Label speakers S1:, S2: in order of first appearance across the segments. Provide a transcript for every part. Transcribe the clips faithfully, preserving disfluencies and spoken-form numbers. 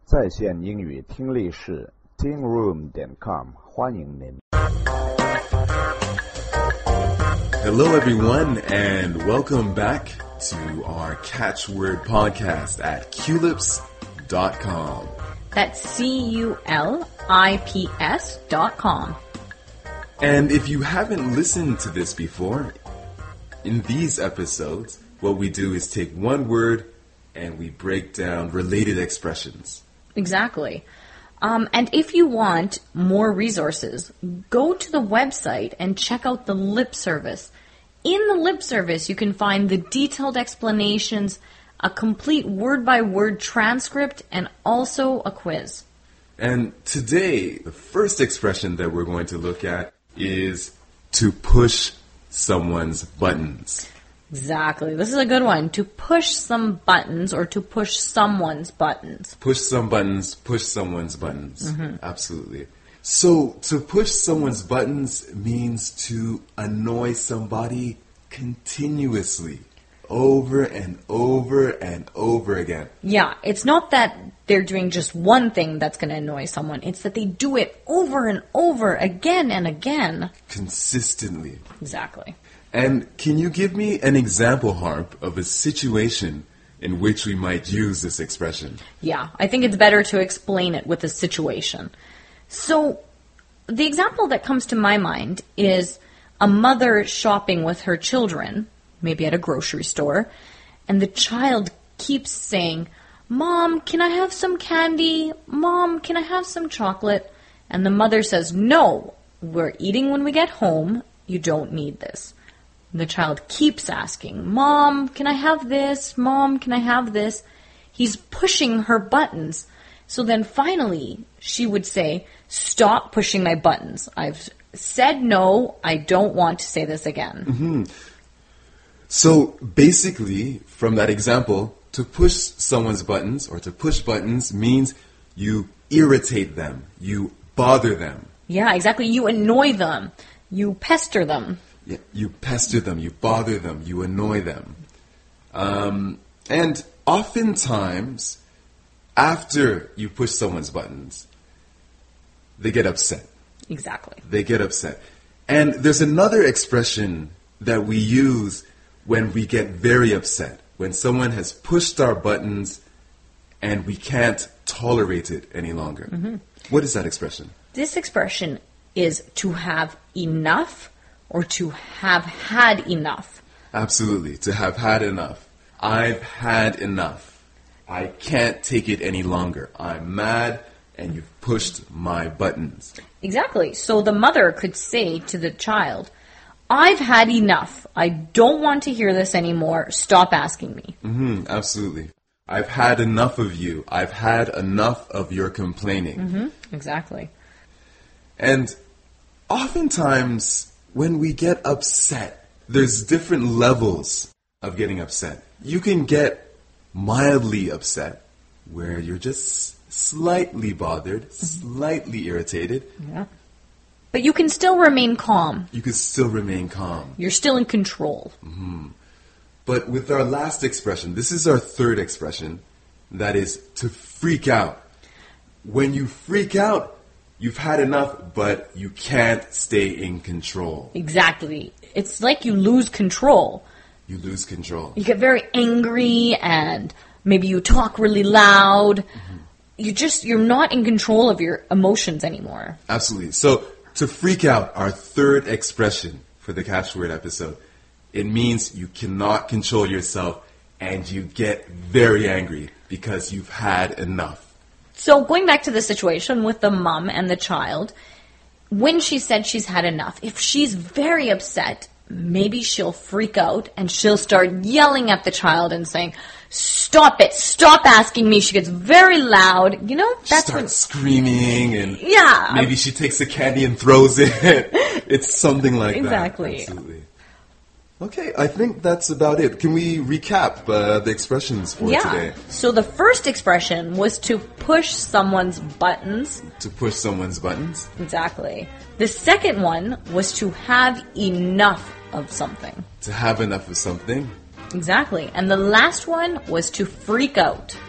S1: 在线英语听力室 ting room 点 com 欢迎您。
S2: Hello everyone and welcome back to our Catchword podcast at culips dot com.
S3: That's C U L I P S dot com.
S2: And if you haven't listened to this before, in these episodes, what we do is take one word and we break down related expressions.
S3: Exactly. Um, and if you want more resources, go to the website and check out the lip service. In the lip service, you can find the detailed explanations, a complete word-by-word transcript, and also a quiz.
S2: And today, the first expression that we're going to look at is to push someone's buttons.
S3: Exactly. This is a good one. To push some buttons or to push someone's buttons.
S2: Push some buttons, push someone's buttons. Mm-hmm. Absolutely. So, to push someone's buttons means to annoy somebody continuously, over and over and over again.
S3: Yeah, it's not that they're doing just one thing that's going to annoy someone. It's that they do it over and over again and again.
S2: Consistently.
S3: Exactly.
S2: And can you give me an example, Harp, of a situation in which we might use this expression?
S3: Yeah, I think it's better to explain it with a situation. So, the example that comes to my mind is a mother shopping with her children, maybe at a grocery store, and the child keeps saying, "Mom, can I have some candy? Mom, can I have some chocolate?" And the mother says, "No, we're eating when we get home. You don't need this." The child keeps asking, "Mom, can I have this? Mom, can I have this?" He's pushing her buttons. So then finally, she would say, "Stop pushing my buttons. I've said no. I don't want to say this again."
S2: Mm-hmm. So basically, from that example, to push someone's buttons or to push buttons means you irritate them. You bother them.
S3: Yeah, exactly. You annoy them. You pester them.
S2: Yeah, you pester them, you bother them, you annoy them. Um, and oftentimes, after you push someone's buttons, they get upset.
S3: Exactly.
S2: They get upset. And there's another expression that we use when we get very upset, when someone has pushed our buttons and we can't tolerate it any longer. Mm-hmm. What is that expression?
S3: This expression is to have enough or to have had enough.
S2: Absolutely, to have had enough. I've had enough. I can't take it any longer. I'm mad and you've pushed my buttons.
S3: Exactly. So the mother could say to the child, "I've had enough. I don't want to hear this anymore. Stop asking me."
S2: Mm-hmm, absolutely. I've had enough of you. I've had enough of your complaining.
S3: Mm-hmm, exactly.
S2: And oftentimes, when we get upset, there's different levels of getting upset. You can get mildly upset, where you're just slightly bothered, slightly irritated.
S3: Yeah. But you can still remain calm.
S2: You can still remain calm.
S3: You're still in control.
S2: Mm-hmm. But with our last expression, this is our third expression, that is to freak out. When you freak out, you've had enough, but you can't stay in control.
S3: Exactly. It's like you lose control.
S2: You lose control.
S3: You get very angry and maybe you talk really loud. Mm-hmm. You just, you're not in control of your emotions anymore.
S2: Absolutely. So to freak out, our third expression for the Catchword episode, it means you cannot control yourself and you get very angry because you've had enough.
S3: So going back to the situation with the mom and the child, when she said she's had enough, if she's very upset, maybe she'll freak out and she'll start yelling at the child and saying, "Stop it, stop asking me." She gets very loud. You know, that's
S2: she starts
S3: when...
S2: screaming and
S3: yeah.
S2: maybe she takes the candy and throws it. It's something like
S3: exactly.
S2: that. Absolutely. Okay, I think that's about it. Can we recap uh, the expressions for
S3: yeah.
S2: today?
S3: So the first expression was to push someone's buttons.
S2: To push someone's buttons?
S3: Exactly. The second one was to have enough of something.
S2: To have enough of something?
S3: Exactly. And the last one was to freak out.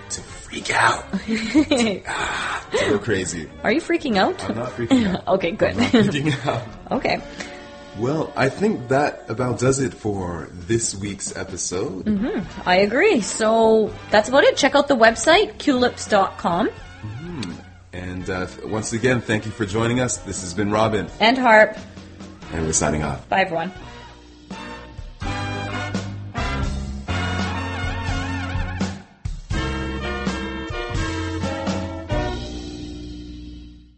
S2: to freak out. to, ah, to go crazy.
S3: Are you freaking out?
S2: I'm not freaking out.
S3: Okay, good.
S2: I'm not freaking out.
S3: Okay.
S2: Well, I think that about does it for this week's episode.
S3: Mm-hmm. I agree. So that's about it. Check out the website, culips dot com.
S2: Mm-hmm. And uh, once again, thank you for joining us. This has been Robin.
S3: And Harp.
S2: And we're signing off.
S3: Bye, everyone.